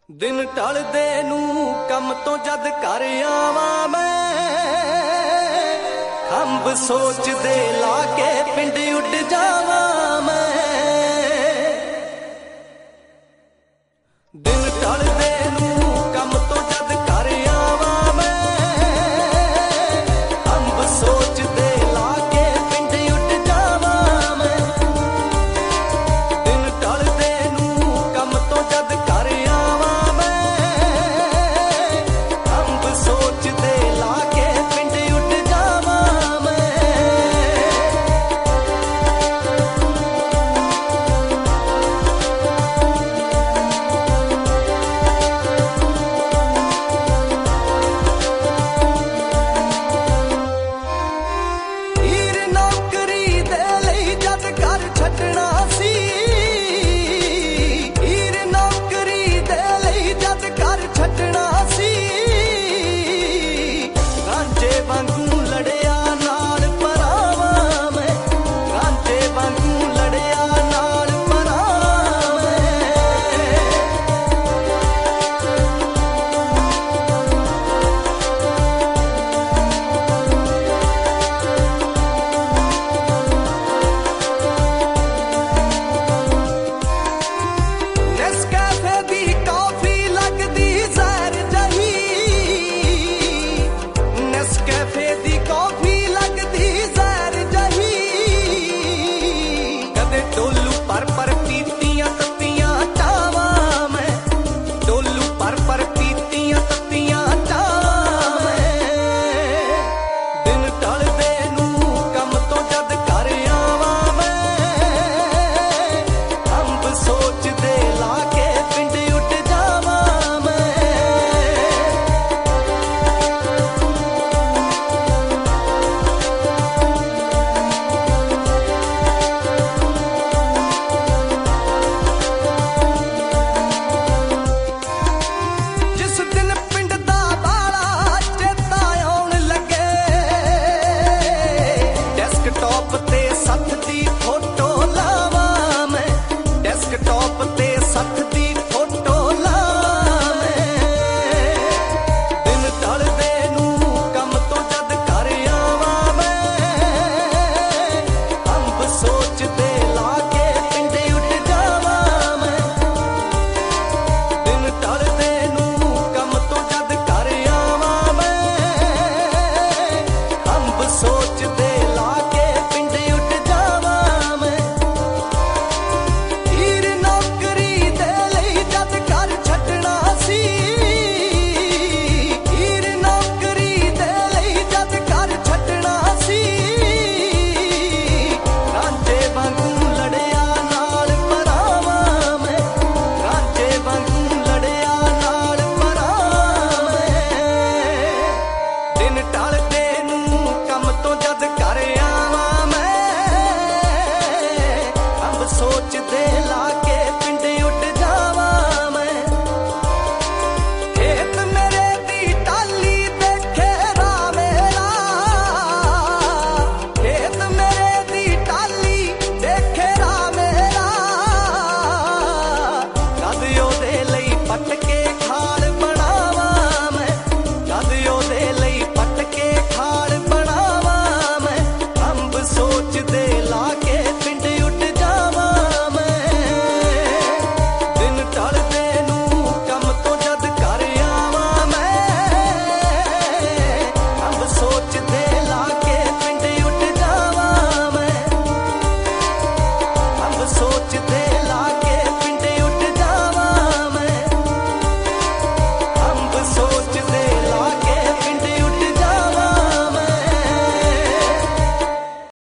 ਦਿਨ ਢਲਦੇ ਨੂੰ ਕੰਮ ਤੋਂ ਜਦ ਘਰ ਆਵਾਂ ਮੈਂ, ਖੰਭ ਸੋਚਦੇ ਲਾ ਕੇ ਪਿੰਡ ਉੱਡ ਜਾਵਾਂ ਮੈਂ। ਦਿਨ ਢਲਦੇ ਨੂੰ ਕੰਮ ਤੋਂ ਜਦ ਘਰ ਆਵਾਂ ਮੈਂ, ਖੰਭ ਸੋਚਦੇ ਲਾ ਕੇ ਪਿੰਡ ਉੱਡ ਜਾਵਾਂ ਮੈਂ। ਦਿਨ ਢਲਦੇ ਨੂੰ ਕੰਮ ਤੋਂ ਜਦ ਘਰ ਆਵਾਂ ਮੈਂ, ਖੰਭ ਸੋਚਦੇ ਲਾ ਕੇ ਪਿੰਡ ਉੱਡ ਜਾਵਾਂ ਮੈਂ। ਹੀਰ ਨੌਕਰੀ ਦੇ ਲਈ ਜਦ ਘਰ ਛੱਡਣਾ ਸੀ, ਹੀਰ ਨੌਕਰੀ ਦੇ ਲਈ ਜਦ ਘਰ ਛੱਡਣਾ ਸੀ, ਰਾਂਝੇ ਵਾਂਗੂ ਲੜਿਆ ਨਾਲ ਭਰਾਵਾਂ ਮੈਂ, ਰਾਂਝੇ ਵਾਂਗੂ ਲੜਿਆ ਨਾਲ ਭਰਾਵਾਂ ਮੈਂ। ਨੈਸਕੈਫੇ ਦੀ ਕਾਫੀ ਲੱਗਦੀ ਜ਼ਹਿਰ ਜਹੀ, ਨੈਸਕੈਫੇ ਦੀ ਕਾਫੀ ਲੱਗਦੀ ਜ਼ਹਿਰ ਜਹੀ। ਕਦੇ ਡੋਲੂ ਪਰ ਪੀਤੀਆਂ ਤੱਤੀਆਂ ਚਾਵਾਂ ਮੈਂ, ਡੋਲੂ ਪਰ ਪੀਤੀਆਂ ਤੱਤੀਆਂ ਚਾਵਾਂ ਮੈਂ। ਦਿਨ ਢਲਦੇ ਨੂੰ ਕੰਮ ਤੋਂ ਜਦ ਘਰ ਆਵਾਂ ਮੈਂ, ਖੰਭ ਸੋਚਦੇ ਲਾ ਕੇ ਪਿੰਡ ਉੱਡ ਜਾਵਾਂ ਮੈਂ। ਜਿਸ ਦਿਨ ਪਿੰਡ ਦਾ ਬਾਲਾ ਚੇਤਾ ਆਉਣ ਲੱਗੇ, ਡੈਸਕਟਾਪ ਤੇ ਸੱਥ ਦੀ ਫੋਟੋ ਲਾਵਾਂ ਮੈਂ, ਡੈਸਕਟਾਪ ਤੇ